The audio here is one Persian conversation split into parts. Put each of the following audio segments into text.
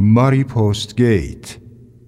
ماری پستگیت.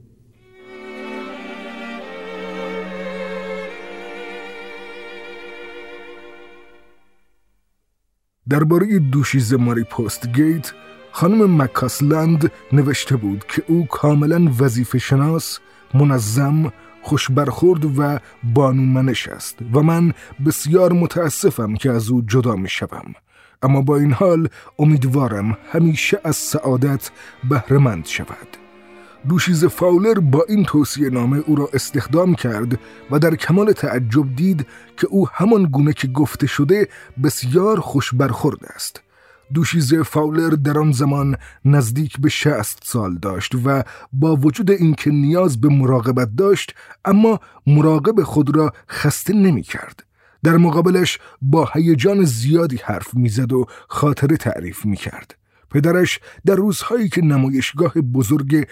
درباره دوشیزه ماری پستگیت خانم مکاسلند نوشته بود که او کاملا وظیفه شناس، منظم، خوشبرخورد و بانومنش است و من بسیار متاسفم که از او جدا می شوم. اما با این حال امیدوارم همیشه از سعادت بهره‌مند شود. دوشیزه فاولر با این توصیه نامه او را استخدام کرد و در کمال تعجب دید که او همان گونه که گفته شده بسیار خوش برخورد است. دوشیزه فاولر در آن زمان نزدیک به 60 سال داشت و با وجود اینکه نیاز به مراقبت داشت اما مراقب خود را خسته نمی کرد. در مقابلش با هیجان زیادی حرف میزد و خاطره تعریف می کرد. پدرش در روزهایی که نمایشگاه بزرگ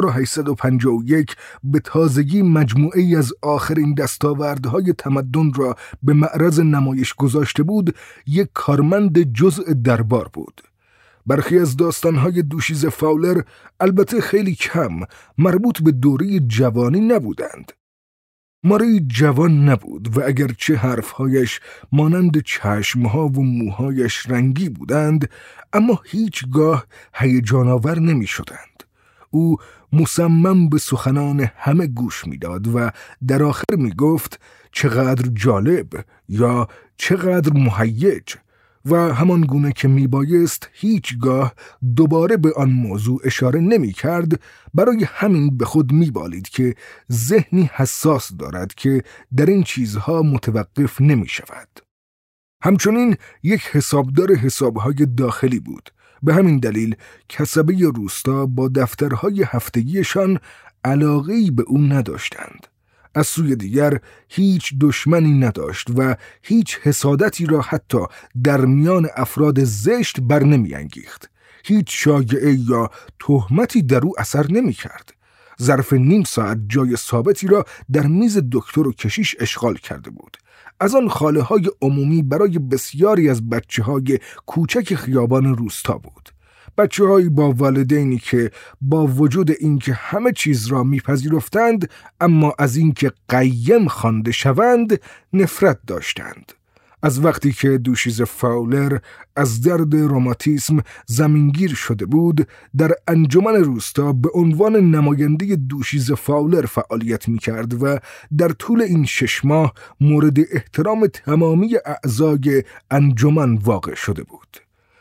1851 به تازگی مجموعه‌ای از آخرین دستاوردهای تمدن را به معرض نمایش گذاشته بود، یک کارمند جزء دربار بود. برخی از داستانهای دوشیزه فاولر البته خیلی کم مربوط به دوره جوانی نبودند. ماری جوان نبود و اگرچه حرفهایش مانند چشمها و موهایش رنگی بودند اما هیچگاه هیجان‌آور نمی شدند. او مصمم به سخنان همه گوش می داد و در آخر می گفت چقدر جالب یا چقدر مهیج و همان گونه که می بایست هیچگاه دوباره به آن موضوع اشاره نمی کرد. برای همین به خود می بالید که ذهنی حساس دارد که در این چیزها متوقف نمی شود. همچنین یک حسابدار حسابهای داخلی بود. به همین دلیل کسبه روستا با دفترهای هفتگیشان علاقه‌ای به او نداشتند. از سوی دیگر هیچ دشمنی نداشت و هیچ حسادتی را حتی در میان افراد زشت بر نمی انگیخت. هیچ شایعه یا تهمتی در او اثر نمی کرد. ظرف نیم ساعت جای ثابتی را در میز دکتر و کشیش اشغال کرده بود. از آن خاله های عمومی برای بسیاری از بچه های کوچک خیابان روستا بود. بچه هایی با والدینی که با وجود اینکه همه چیز را میپذیرفتند اما از اینکه قیم خوانده شوند نفرت داشتند. از وقتی که دوشیزه فاولر از درد روماتیسم زمینگیر شده بود در انجمن روستا به عنوان نماینده دوشیزه فاولر فعالیت میکرد و در طول این 6 ماه مورد احترام تمامی اعضای انجمن واقع شده بود.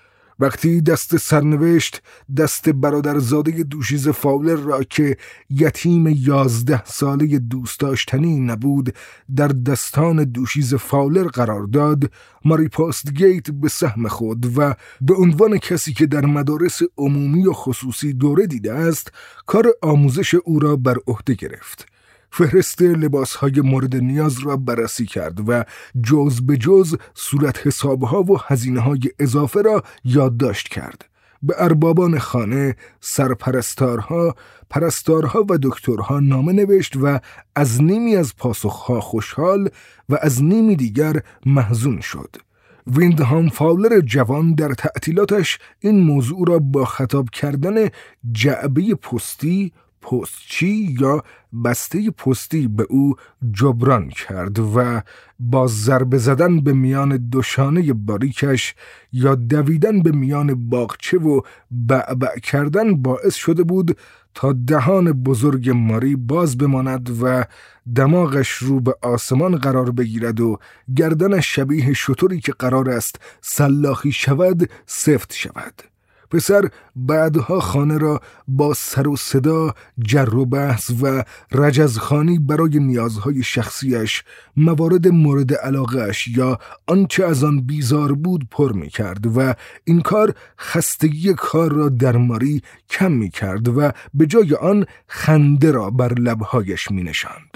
وقتی دست سرنوشت دست برادرزاده دوشیزه فاولر را که یتیم 11 ساله دوست داشتنی نبود در دستان دوشیزه فاولر قرار داد، ماری پستگیت به سهم خود و به عنوان کسی که در مدارس عمومی و خصوصی دوره دیده است کار آموزش او را بر عهده گرفت. فهرست لباسهای مورد نیاز را بررسی کرد و جز به جز صورت حسابها و هزینه‌های اضافه را یادداشت کرد. به اربابان خانه، سرپرستارها، پرستارها و دکترها نامه نوشت و از نیمی از پاسخها خوشحال و از نیمی دیگر محزون شد. ویندهام فاولر جوان در تعطیلاتش این موضوع را با خطاب کردن جعبه پستی، پستچی یا بسته پستی به او جبران کرد و با ضربه زدن به میان دوشانه باریکش یا دویدن به میان باغچه و بعبع کردن باعث شده بود تا دهان بزرگ ماری باز بماند و دماغش رو به آسمان قرار بگیرد و گردنش شبیه شتری که قرار است سلاخی شود سفت شود. پسر بعدها خانه را با سر و صدا، جر و بحث و رجزخوانی برای نیازهای شخصیش، موارد مورد علاقهش یا آنچه از آن بیزار بود پر می کرد و این کار خستگی کار را در ماری کم می کرد و به جای آن خنده را بر لبهایش می نشاند.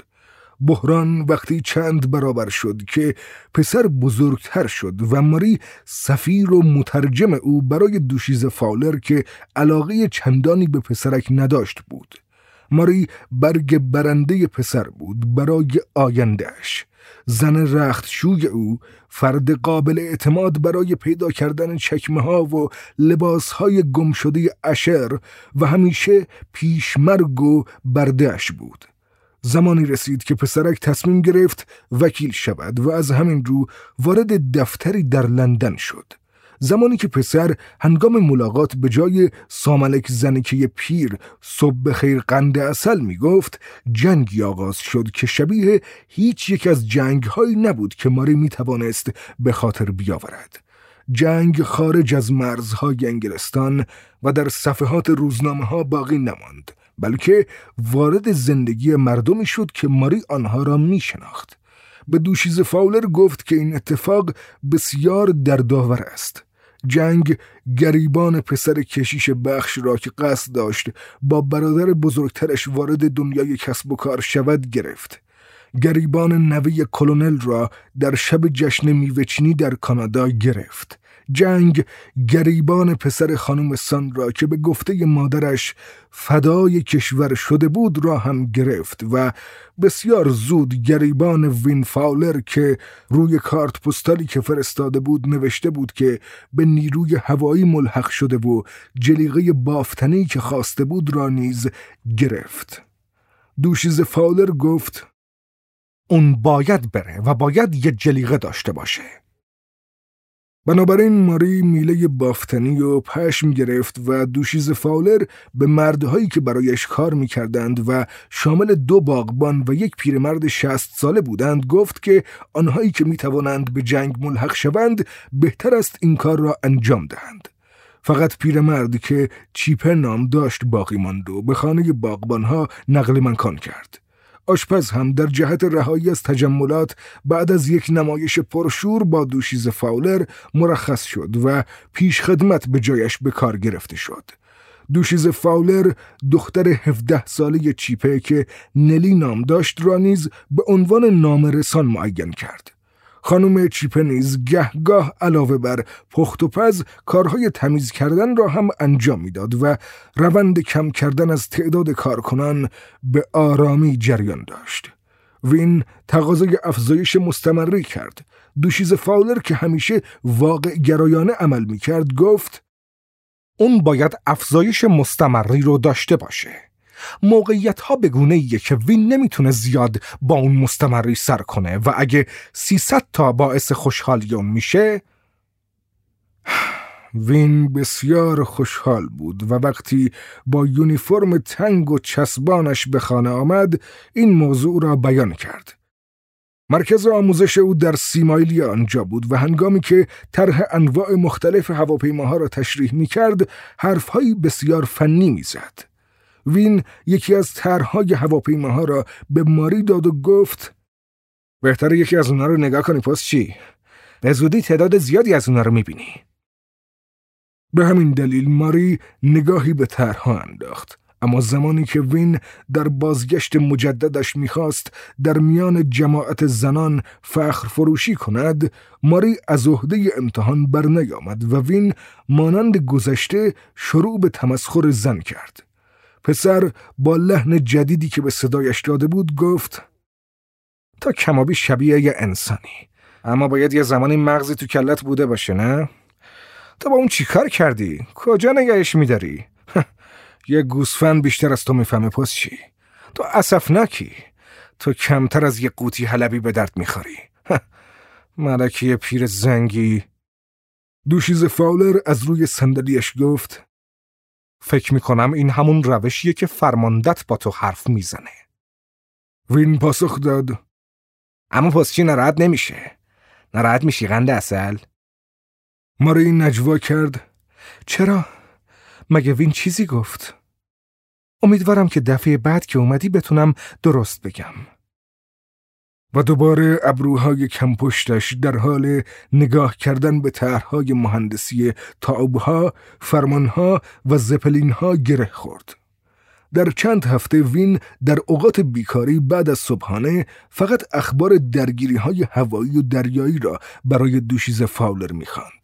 بحران وقتی چند برابر شد که پسر بزرگتر شد و ماری سفیر و مترجم او برای دوشیزه فاولر که علاقه چندانی به پسرک نداشت بود. ماری برگ برنده پسر بود برای آیندهش. زن رختشوی او فرد قابل اعتماد برای پیدا کردن چکمه ها و لباس های گم شده اشر و همیشه پیشمرگ و بردهش بود. زمانی رسید که پسرک تصمیم گرفت وکیل شود و از همین رو وارد دفتری در لندن شد. زمانی که پسر هنگام ملاقات به جای ساملک زنکه پیر صبح بخیر قند عسل می گفت، جنگی آغاز شد که شبیه هیچ یک از جنگ‌هایی نبود که ماری می توانست به خاطر بیاورد. جنگ خارج از مرزهای انگلستان و در صفحات روزنامه‌ها باقی نماند، بلکه وارد زندگی مردمی شد که ماری آنها را می شناخت. به دوشیزه فاولر گفت که این اتفاق بسیار دردآور است. جنگ گریبان پسر کشیش بخش را که قصد داشت با برادر بزرگترش وارد دنیای کسب و کار شود گرفت. گریبان نوه کلونل را در شب جشن میوه‌چینی در کانادا گرفت. جنگ گریبان پسر خانم سان را که به گفته مادرش فدای کشور شده بود را هم گرفت و بسیار زود گریبان وین فاولر که روی کارت پستالی که فرستاده بود نوشته بود که به نیروی هوایی ملحق شده و جلیقه بافتنی که خواسته بود را نیز گرفت. دوشیزه فاولر گفت اون باید بره و باید یه جلیقه داشته باشه. بنابراین ماری میله بافتنی و پشم گرفت و دوشیزه فاولر به مردهایی که برایش کار میکردند و شامل 2 باغبان و 1 پیرمرد 60 ساله بودند گفت که آنهایی که میتوانند به جنگ ملحق شوند بهتر است این کار را انجام دهند. فقط پیرمرد که چیپه نام داشت باقی ماند و به خانه باغبانها نقل مکان کرد. آشپز هم در جهت رهایی از تجملات بعد از یک نمایش پرشور با دوشیزه فاولر مرخص شد و پیش خدمت به جایش به کار گرفته شد. دوشیزه فاولر دختر 17 ساله چیپه که نلی نام داشت را نیز به عنوان نامرسان معین کرد. خانم چیپه نیز گهگاه علاوه بر پخت و پز کارهای تمیز کردن را هم انجام میداد و روند کم کردن از تعداد کارکنان به آرامی جریان داشت. وین تقاضای افزایش مستمری کرد. دوشیزه فاولر که همیشه واقع گرایانه عمل میکرد گفت اون باید افزایش مستمری رو داشته باشه. موقعیت ها بگونه‌ایه که وین نمیتونه زیاد با اون مستمری سر کنه و اگه 300 تا باعث خوشحالی اون میشه. وین بسیار خوشحال بود و وقتی با یونیفرم تنگ و چسبانش به خانه آمد این موضوع را بیان کرد. مرکز آموزش او در 30 مایلی آنجا بود و هنگامی که طرح انواع مختلف هواپیماها را تشریح می‌کرد حرف‌هایی بسیار فنی می‌زد. وین یکی از طرح‌های هواپیماها را به ماری داد و گفت بهتره یکی از اونا رو نگاه کنی پس چی؟ به زودی تعداد زیادی از اونا رو می‌بینی. به همین دلیل ماری نگاهی به طرح‌ها انداخت. اما زمانی که وین در بازگشت مجددش می‌خواست در میان جماعت زنان فخر فروشی کند، ماری از عهده امتحان بر نیامد و وین مانند گذشته شروع به تمسخر زن کرد. پسر با لحن جدیدی که به صدایش داده بود گفت تا کمابی شبیه یه انسانی، اما باید یه زمانی مغزی تو کلت بوده باشه نه؟ تو با اون چی کار کردی؟ کجا نگهش میداری؟ یه گوسفند بیشتر از تو میفهمه پس چی؟ تو اسفناکی، تو کمتر از یه قوطی حلبی به درد میخوری. ملکه پیر زنگی. دوشیزه فاولر از روی صندلیاش گفت فکر میکنم این همون روشیه که فرماندت با تو حرف میزنه. وین پاسخ داد اما پس چی ناراحت نمیشه؟ ناراحت میشی قند عسل؟ ماری نجوا کرد چرا؟ مگه وین چیزی گفت؟ امیدوارم که دفعه بعد که اومدی بتونم درست بگم. و دوباره ابروهای کم پشتش در حال نگاه کردن به طرح‌های مهندسی تاوب‌ها، فرمان‌ها و زپلین‌ها گره خورد. در چند هفته وین در اوقات بیکاری بعد از صبحانه فقط اخبار درگیری‌های هوایی و دریایی را برای دوشیزه فاولر می‌خواند.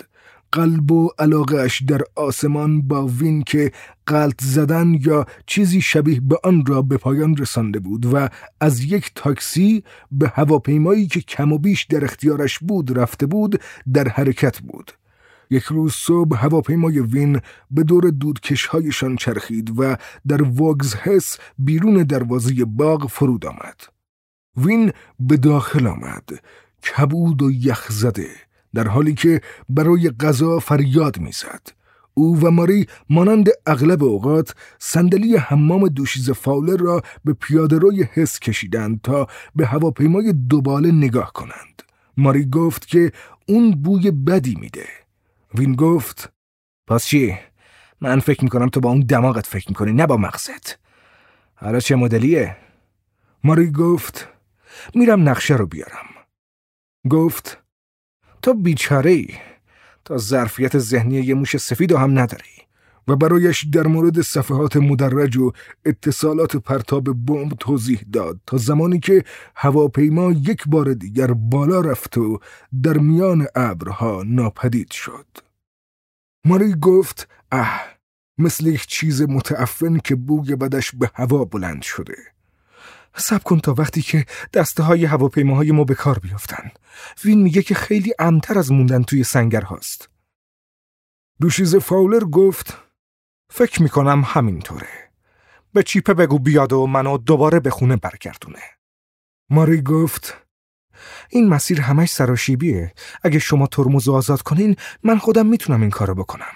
قلب و علاقه‌اش در آسمان با وین که غلط زدن یا چیزی شبیه به آن را به پایان رسانده بود و از یک تاکسی به هواپیمایی که کم و بیش در اختیارش بود رفته بود در حرکت بود. یک روز صبح هواپیمای وین به دور دودکش‌هایشان چرخید و در واگزهس بیرون دروازه باغ فرود آمد. وین به داخل آمد، کبود و یخ زده، در حالی که برای غذا فریاد می‌زد. او و ماری مانند اغلب اوقات صندلی حمام دوشیزه فاولر را به پیاده‌روی حس کشیدند تا به هواپیمای دوباله نگاه کنند. ماری گفت که اون بوی بدی میده. وین گفت پس چی؟ من فکر میکنم تو با اون دماغت فکر میکنی، نه با مغزت. حالا چه مدلیه؟ ماری گفت میرم نقشه رو بیارم. گفت تو بیچاره‌ای، تا ظرفیت ذهنی یه موش سفید هم نداری. و برایش در مورد صفحات مدرج و اتصالات پرتاب بمب توضیح داد تا زمانی که هواپیما یک بار دیگر بالا رفت و در میان ابرها ناپدید شد. ماری گفت مثل یک چیز متعفن که بوی بدش به هوا بلند شده. صبر کن تا وقتی که دسته های هواپیماهای ما به کار بیافتن. وین میگه که خیلی امن‌تر از موندن توی سنگر هاست. دوشیزه فاولر گفت فکر میکنم همینطوره. به چیپه بگو بیاد و منو دوباره به خونه برگردونه. ماری گفت این مسیر همش سراشیبیه. اگه شما ترمز آزاد کنین من خودم میتونم این کارو بکنم.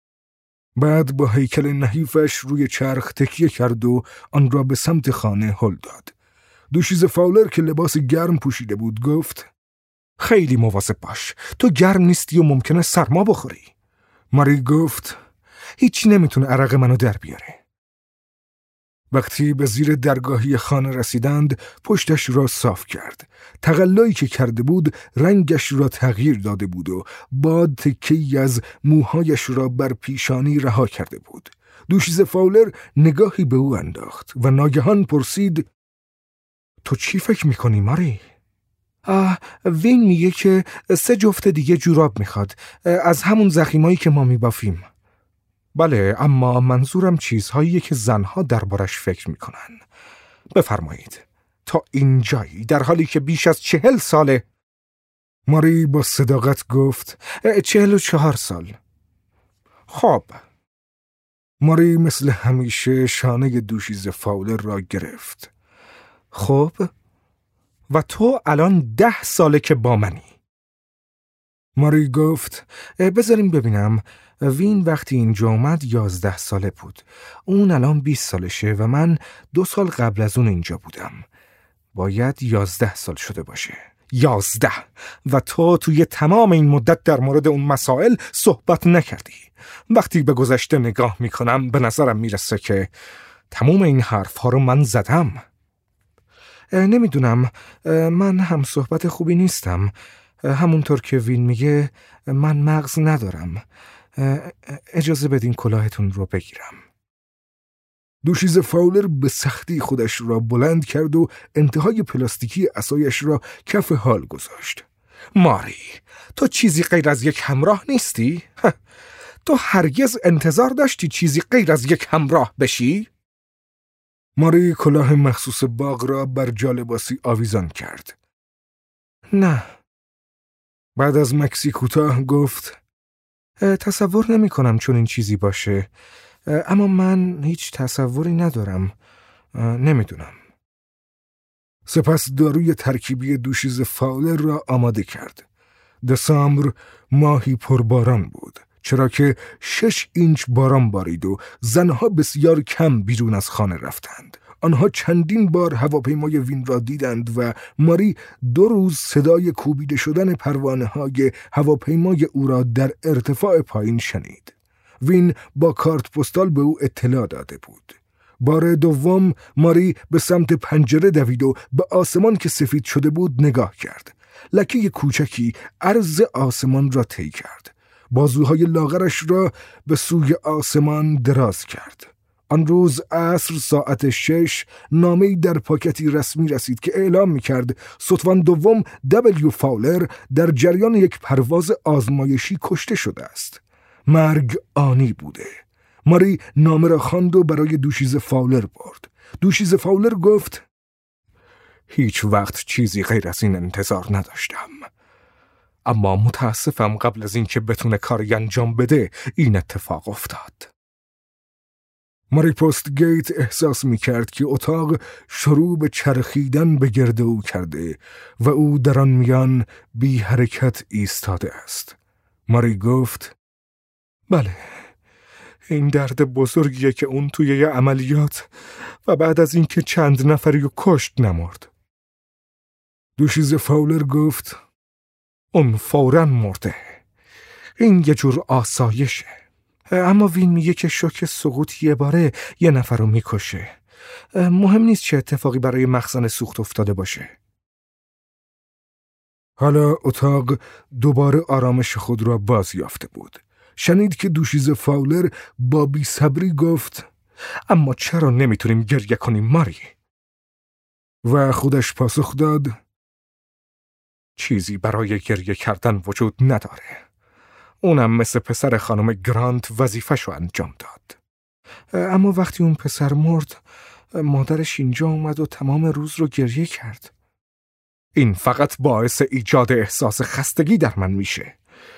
بعد با هیکل نحیفش روی چرخ تکیه کرد و آن را به سمت خانه هل داد. دوشیزه فاولر که لباس گرم پوشیده بود گفت خیلی مواظب باش، تو گرم نیستی و ممکنه سرما بخوری. ماری گفت هیچی نمیتونه عرق منو در بیاره. وقتی به زیر درگاهی خانه رسیدند پشتش را صاف کرد. تقلایی که کرده بود رنگش را تغییر داده بود و باد تکی از موهایش را بر پیشانی رها کرده بود. دوشیزه فاولر نگاهی به او انداخت و ناگهان پرسید تو چی فکر میکنی ماری؟ وین میگه که 3 جفت دیگه جوراب میخواد از همون زخیمایی که ما میبافیم. بله، اما منظورم چیزهاییه که زنها دربارش فکر میکنن. بفرمایید. تا اینجایی در حالی که بیش از 40 ساله. ماری با صداقت گفت 44 سال. خب. ماری مثل همیشه شانه دوشیزه فاولر را گرفت. خب و تو الان 10 ساله که با منی. ماری گفت بذاریم ببینم. وین وقتی اینجا اومد 11 ساله بود. اون الان 20 سالشه و من 2 سال قبل از اون اینجا بودم. باید 11 سال شده باشه. 11. و تو توی تمام این مدت در مورد اون مسائل صحبت نکردی. وقتی به گذشته نگاه میکنم به نظرم میرسه که تمام این حرف ها رو من زدم. نمیدونم، من هم صحبت خوبی نیستم. همونطور که وین میگه من مغز ندارم. اجازه بدین کلاهتون رو بگیرم. دوشیزه فاولر به سختی خودش را بلند کرد و انتهای پلاستیکی عصایش را کف حال گذاشت. ماری، تو چیزی غیر از یک همراه نیستی؟ تو هرگز انتظار داشتی چیزی غیر از یک همراه بشی؟ ماری کلاه مخصوص باغ را بر جالباسی آویزان کرد. نه. بعد از مکسی کوتاه گفت تصور نمی کنم چون این چیزی باشه، اما من هیچ تصوری ندارم. نمیدونم. سپس داروی ترکیبی دوشیزه فاولر را آماده کرد. دسامبر ماهی پرباران بود، چرا که 6 اینچ باران بارید و زنها بسیار کم بیرون از خانه رفتند. آنها چندین بار هواپیمای وین را دیدند و ماری 2 روز صدای کوبیده شدن پروانه‌های هواپیمای او را در ارتفاع پایین شنید. وین با کارت پستال به او اطلاع داده بود. بار دوم ماری به سمت پنجره دوید و به آسمان که سفید شده بود نگاه کرد. لکه کوچکی عرض آسمان را طی کرد. بازوهای لاغرش را به سوی آسمان دراز کرد. آن روز عصر ساعت 6 نامه‌ای در پاکتی رسمی رسید که اعلام می‌کرد ستوان دوم دبلیو فاولر در جریان یک پرواز آزمایشی کشته شده است. مرگ آنی بوده. ماری نامه را خواند و برای دوشیزه فاولر برد. دوشیزه فاولر گفت: هیچ وقت چیزی غیر از این انتظار نداشتم، اما متاسفم قبل از اینکه بتونه کاری انجام بده این اتفاق افتاد. ماری پستگیت احساس می‌کرد که اتاق شروع به چرخیدن به گرد او کرده و او در آن میان بی حرکت ایستاده است. ماری گفت: بله، این درد بزرگیه که اون توی یه عملیات و بعد از اینکه چند نفری رو کشت نمرد. دوشیزه فاولر گفت: اون فوراً مرده. این یه جور آسایشه. اما وین میگه که شوک سقوط یه باره یه نفر رو میکشه. مهم نیست چه اتفاقی برای مخزن سوخت افتاده باشه. حالا اتاق دوباره آرامش خود را باز یافته بود. شنید که دوشیزه فاولر با بی‌صبری گفت: اما چرا نمیتونیم گریه کنیم ماری؟ و خودش پاسخ داد: چیزی برای گریه کردن وجود نداره. اونم مثل پسر خانم گرانت وظیفه‌شو انجام داد. اما وقتی اون پسر مرد، مادرش اینجا اومد و تمام روز رو گریه کرد. این فقط باعث ایجاد احساس خستگی در من میشه.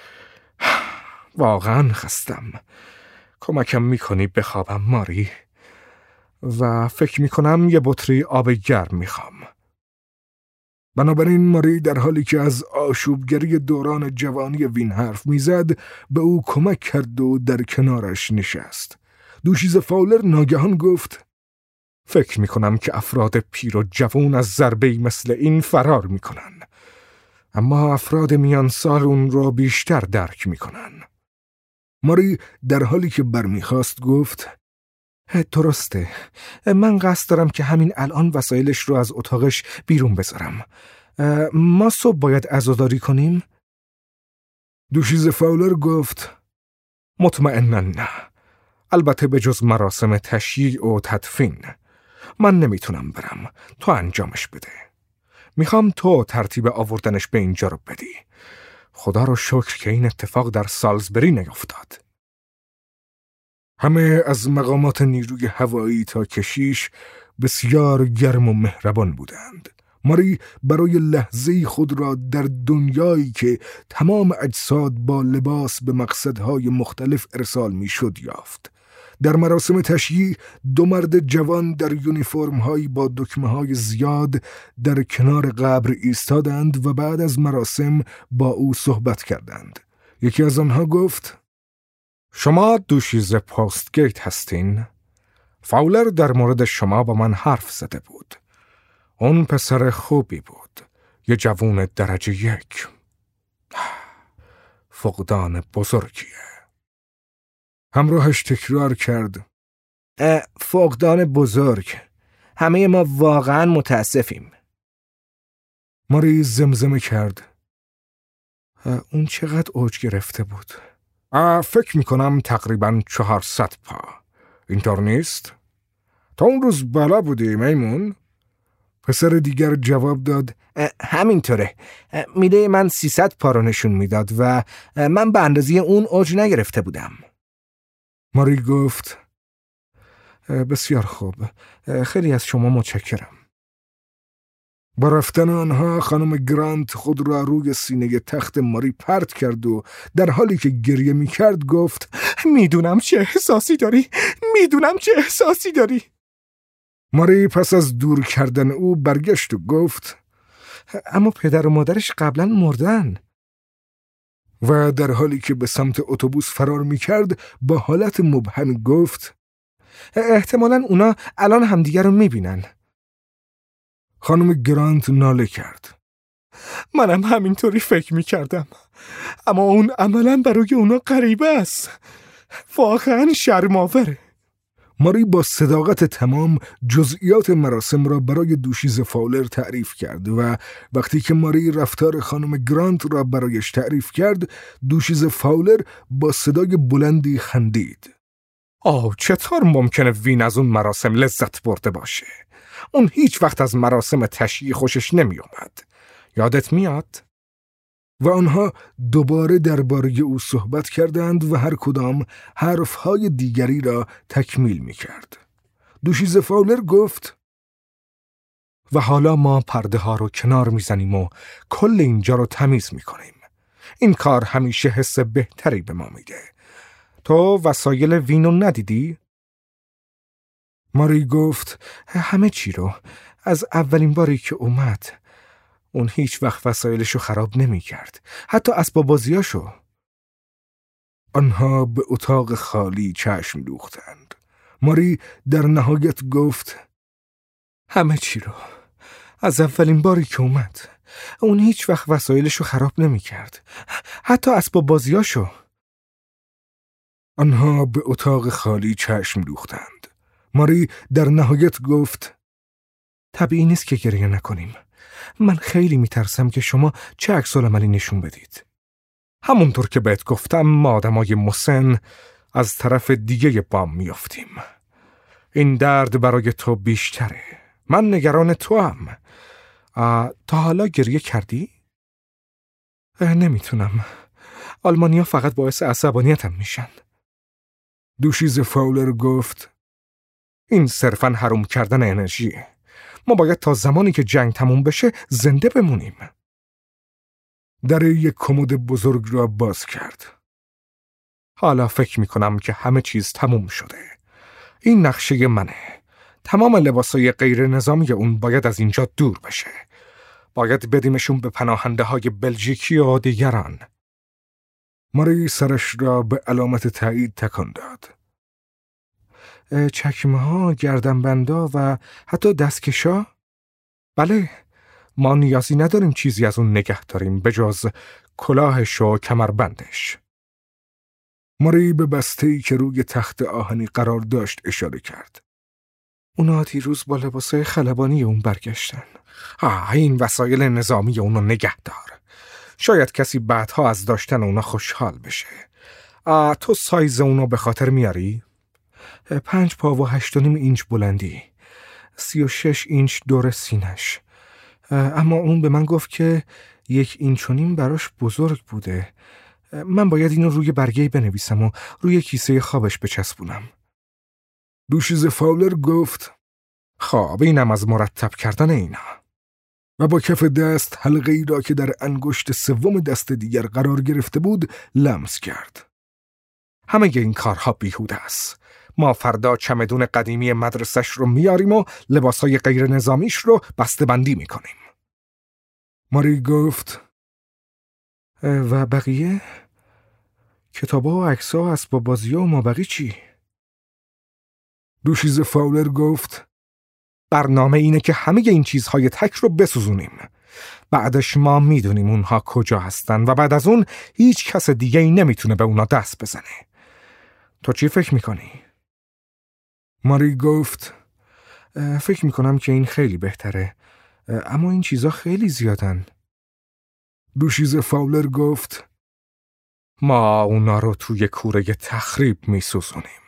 واقعا خستم. کمکم میکنی بخوابم ماری؟ و فکر میکنم یه بطری آب گرم میخوام. بنابراین ماری در حالی که از آشوبگری دوران جوانی وین حرف میزد به او کمک کرد و در کنارش نشست. دوشیزه فاولر ناگهان گفت: فکر میکنم که افراد پیر و جوان از ضربه‌ای مثل این فرار میکنن، اما افراد میان سال اون رو بیشتر درک میکنن. ماری در حالی که برمیخواست گفت: درسته، من قصد دارم که همین الان وسایلش رو از اتاقش بیرون بذارم. ما صبح باید عزاداری کنیم؟ دوشیزه فاولر گفت: مطمئناً نه، البته به جز مراسم تشییع و تدفین. من نمیتونم برم، تو انجامش بده. میخوام تو ترتیب آوردنش به اینجا رو بدی. خدا رو شکر که این اتفاق در سالزبری نیفتاد. همه از مقامات نیروی هوایی تا کشیش بسیار گرم و مهربان بودند. ماری برای لحظه‌ای خود را در دنیایی که تمام اجساد با لباس به مقصدهای مختلف ارسال میشد یافت. در مراسم تشییع 2 مرد جوان در یونیفرم‌هایی با دکمه‌های زیاد در کنار قبر ایستادند و بعد از مراسم با او صحبت کردند. یکی از آنها گفت: شما دوشیزه پستگیت هستین؟ فاولر در مورد شما با من حرف زده بود. اون پسر خوبی بود، یه جوون درجه 1. فقدان بزرگیه. همراهش تکرار کرد: فقدان بزرگ. همه ما واقعا متاسفیم. ماری زمزمه کرد: اون چقدر اوج گرفته بود؟ فکر میکنم تقریباً 400 پا. اینطور نیست؟ تا اون روز بالا بودی میمون؟ پسر دیگر جواب داد: همینطوره. میله من 300 پا رو نشون میداد و من به اندازه اون اوج نگرفته بودم. ماری گفت: بسیار خوب، خیلی از شما متشکرم. با رفتن آنها خانم گرانت خود را روی سینه تخت ماری پرت کرد و در حالی که گریه می کرد گفت: میدونم چه احساسی داری. ماری پس از دور کردن او برگشت و گفت: اما پدر و مادرش قبلا مردن. و در حالی که به سمت اتوبوس فرار می کرد با حالت مبهم گفت: احتمالاً اونا الان همدیگر رو می بینن. خانم گرانت ناله کرد: منم همینطوری فکر می کردم، اما اون عملاً برای اونا غریبه است. واقعاً شرم‌آوره. ماری با صداقت تمام جزئیات مراسم را برای دوشیزه فاولر تعریف کرد و وقتی که ماری رفتار خانم گرانت را برایش تعریف کرد، دوشیزه فاولر با صدای بلندی خندید. چطور ممکنه وین از اون مراسم لذت برده باشه؟ اون هیچ وقت از مراسم تشییع خوشش نمی اومد. یادت میاد؟ و آنها دوباره درباره او صحبت کردند و هر کدام حرفهای دیگری را تکمیل می کرد. دوشیزه فاولر گفت: و حالا ما پرده ها رو کنار می زنیم و کل اینجا رو تمیز می کنیم. این کار همیشه حس بهتری به ما میده. تو وسایل وینو ندیدی؟ ماری گفت: همه چی رو. از اولین باری که اومد. اون هیچ وقت وسایلشو خراب نمی کرد. حتی اسباب بازیاشو. آنها به اتاق خالی چشم دوختند. ماری در نهایت گفت: همه چی رو. از اولین باری که اومد. اون هیچ وقت وسایلشو خراب نمی کرد. حتی اسباب بازیاشو. آنها به اتاق خالی چشم دوختند. ماری در نهایت گفت: طبیعی نیست که گریه نکنیم. من خیلی میترسم که شما چه عکس‌العملی نشون بدید. همونطور که بهت گفتم ما آدمای مسن از طرف دیگه بام میافتیم. این درد برای تو بیشتره. من نگران تو هم. تا حالا گریه کردی؟ نمیتونم. آلمانیا فقط باعث عصبانیتم میشن. دوشیزه فاولر گفت: این صرفاً حروم کردن انرژیه. ما باید تا زمانی که جنگ تموم بشه زنده بمونیم. در یک کمد بزرگ را باز کرد. حالا فکر میکنم که همه چیز تموم شده. این نقشه منه. تمام لباسای غیر نظامی اون باید از اینجا دور بشه. باید بدیمشون به پناهنده های بلژیکی و دیگران. ماری سرش را به علامت تایید تکان داد. چکمه ها، گردنبندا و حتی دستکشا؟ بله، ما نیازی نداریم چیزی از اون نگه داریم به جز کلاهش و کمربندش. ماری به بسته‌ای که روی تخت آهنی قرار داشت اشاره کرد. اونا دیروز با لباسای خلبانی اون برگشتن. این وسایل نظامی اونو نگه دار. شاید کسی بعدها از داشتن اونا خوشحال بشه. تو سایز اونو به خاطر میاری؟ 5 پا و 8.5 اینچ بلندی. 36 اینچ دور سینش. اما اون به من گفت که 1.5 اینچ براش بزرگ بوده. من باید اینو روی برگه‌ای بنویسم و روی کیسه خوابش بچسبونم. دوشیزه فاولر گفت: خب اینم از مرتب کردن اینا. و با کف دست حلقه ای را که در انگشت سوم دست دیگر قرار گرفته بود لمس کرد. همه این کارها بیهوده است. ما فردا چمدون قدیمی مدرسش رو میاریم و لباسای غیر نظامیش رو بسته‌بندی میکنیم. ماری گفت: و بقیه؟ کتابا و عکس‌ها و اسباب بازی‌ها و مابقی چی؟ دوشیزه فاولر گفت: برنامه اینه که همه این چیزهای تک رو بسوزونیم. بعدش ما میدونیم اونها کجا هستن و بعد از اون هیچ کس دیگه ای نمیتونه به اونا دست بزنه. تو چی فکر میکنی؟ ماری گفت: فکر میکنم که این خیلی بهتره. اما این چیزها خیلی زیادن. دوشیزه فاولر گفت: ما اونا رو توی کوره تخریب میسوزونیم.